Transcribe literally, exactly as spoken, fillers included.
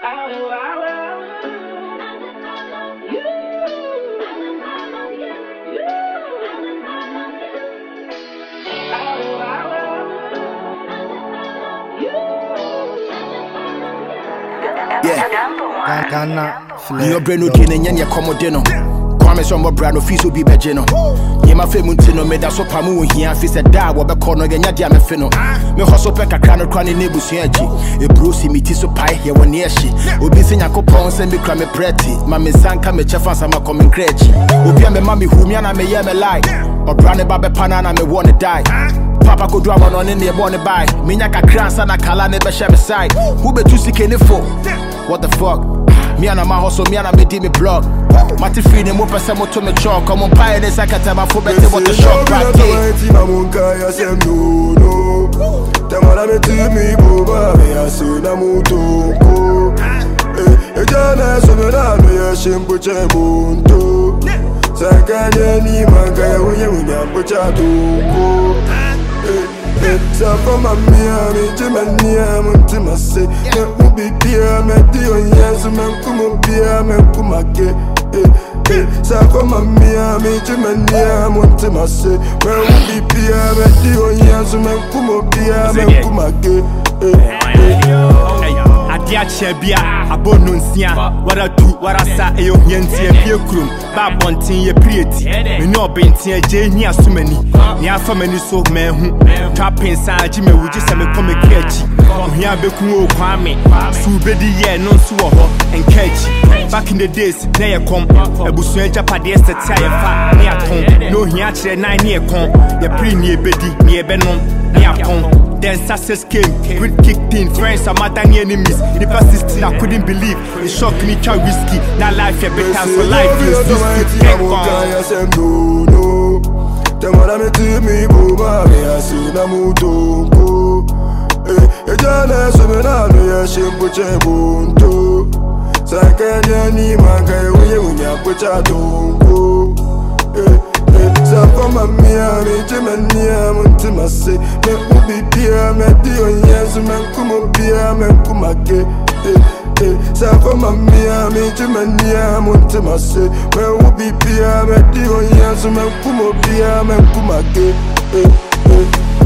Yeah, Ghana. Your brain no gain and your commodino. Promise on my brand of fees will be begino. Yema Femuntino made us up a moo here, fist a dab or a corner and ya damn fino. Me hustle pack a can of cranny neighbors here. A brucey me tiso pie here one year she. Obising a coupon send me cram a pretty. Mammy Sanka me chef and some coming cretchy. Obia me mammy whom yana me yam a lie. Or brand babe panana me wanna die. Papa could drama on in the born by. Minyaka crans and a cala never share side. Who be too sick in the for? What the fuck? Me and my hustle, me and I made me blog. Mati free them up and some to me chalk. Come on, pie this I can't tell my foot better what the shock right there. I said no, no. Tell me I'm to me, Boba. I said I'm to go. Eh, Jana, so me na me a shimpo chemunto. Sakanya ni manga uye unya pocha to go. It's a from a Miami, Jimania, Montimase. Let me be dear, me dear, yes, man, come on, dear, man, come again. It's a from a Miami, Jimania, Montimase. Let me be dear, me dear, yes, man, come on, dear, man, come again. Adia Chebia, a bonunsia, what I do, what I say, a yanty, a beer crew, Babontin, a pretty. We know Bentia, Jane, so many. Near for many so men who trap inside Jimmy, we just have a comic catchy. Here, Beku, Kwame, Subedi, yeah, no suho, and catchy. Back in the days, there come a Busuan Japades to tie a fat near tongue. No, he actually nine year con, the pre near Betty, near Benon, near Pong. Then success came, greed kicked in, friends are my than enemies. The past sixteen I couldn't believe, it shocked me, try whiskey. Now life, yeah, better for life, is this I said no, no. Tell me I'm to me, Boba, I said I'm to go. Eh, Jana, so me na me a shimpo chemunto. Sakanya ni manga uye unya pocha to go. So from a Miami, Jimania, Montimase. Let me be dear, me dear, yes, man, come on, dear, man, come again. So from a Miami, Jimania, Montimase. Let me be dear, me dear, yes, man, come on, dear, man, come again.